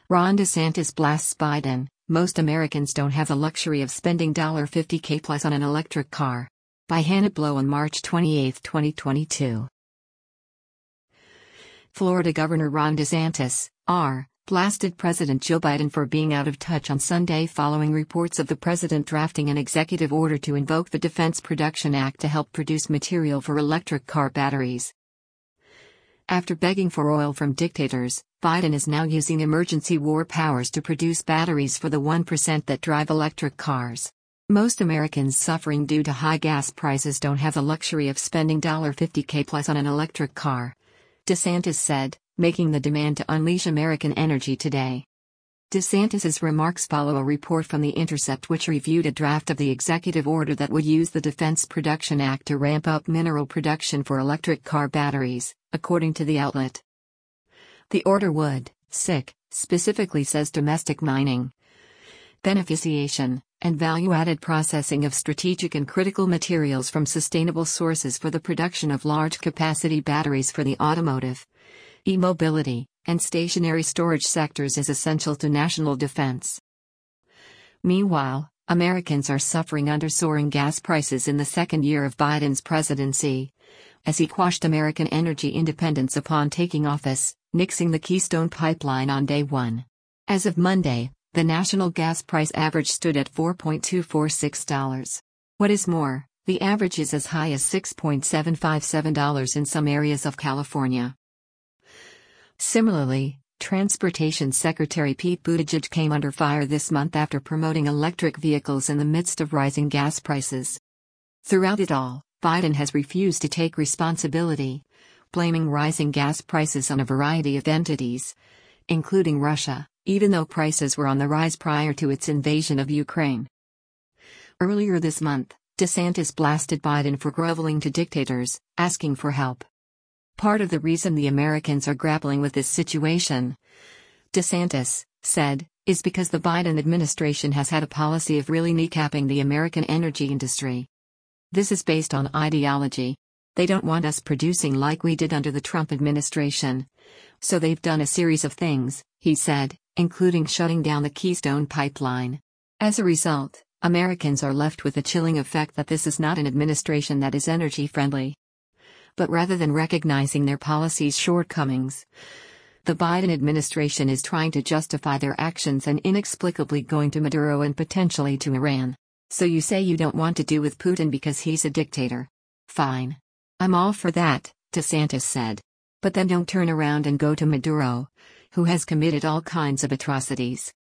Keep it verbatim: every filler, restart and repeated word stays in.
Ron DeSantis blasts Biden. Most Americans don't have the luxury of spending fifty thousand plus on an electric car. By Hannah Blow on March twenty-eighth, twenty twenty-two. Florida Governor Ron DeSantis, R, blasted President Joe Biden for being out of touch on Sunday following reports of the president drafting an executive order to invoke the Defense Production Act to help produce material for electric car batteries. After begging for oil from dictators, Biden is now using emergency war powers to produce batteries for the one percent that drive electric cars. Most Americans suffering due to high gas prices don't have the luxury of spending fifty thousand plus on an electric car, DeSantis said, making the demand to unleash American energy today. DeSantis's remarks follow a report from The Intercept which reviewed a draft of the executive order that would use the Defense Production Act to ramp up mineral production for electric car batteries, according to the outlet. The order would, S I C, specifically says domestic mining, beneficiation, and value-added processing of strategic and critical materials from sustainable sources for the production of large-capacity batteries for the automotive, e-mobility, and stationary storage sectors is essential to national defense. Meanwhile, Americans are suffering under soaring gas prices in the second year of Biden's presidency, as he quashed American energy independence upon taking office, nixing the Keystone Pipeline on day one. As of Monday, the national gas price average stood at four point two four six dollars. What is more, the average is as high as six point seven five seven dollars in some areas of California. Similarly, Transportation Secretary Pete Buttigieg came under fire this month after promoting electric vehicles in the midst of rising gas prices. Throughout it all, Biden has refused to take responsibility, blaming rising gas prices on a variety of entities, including Russia, even though prices were on the rise prior to its invasion of Ukraine. Earlier this month, DeSantis blasted Biden for groveling to dictators, asking for help. Part of the reason the Americans are grappling with this situation, DeSantis said, is because the Biden administration has had a policy of really kneecapping the American energy industry. This is based on ideology. They don't want us producing like we did under the Trump administration. So they've done a series of things, he said, including shutting down the Keystone Pipeline. As a result, Americans are left with the chilling effect that this is not an administration that is energy-friendly. But rather than recognizing their policy's shortcomings, the Biden administration is trying to justify their actions and inexplicably going to Maduro and potentially to Iran. So you say you don't want to do with Putin because he's a dictator. Fine. I'm all for that, DeSantis said. But then don't turn around and go to Maduro, who has committed all kinds of atrocities.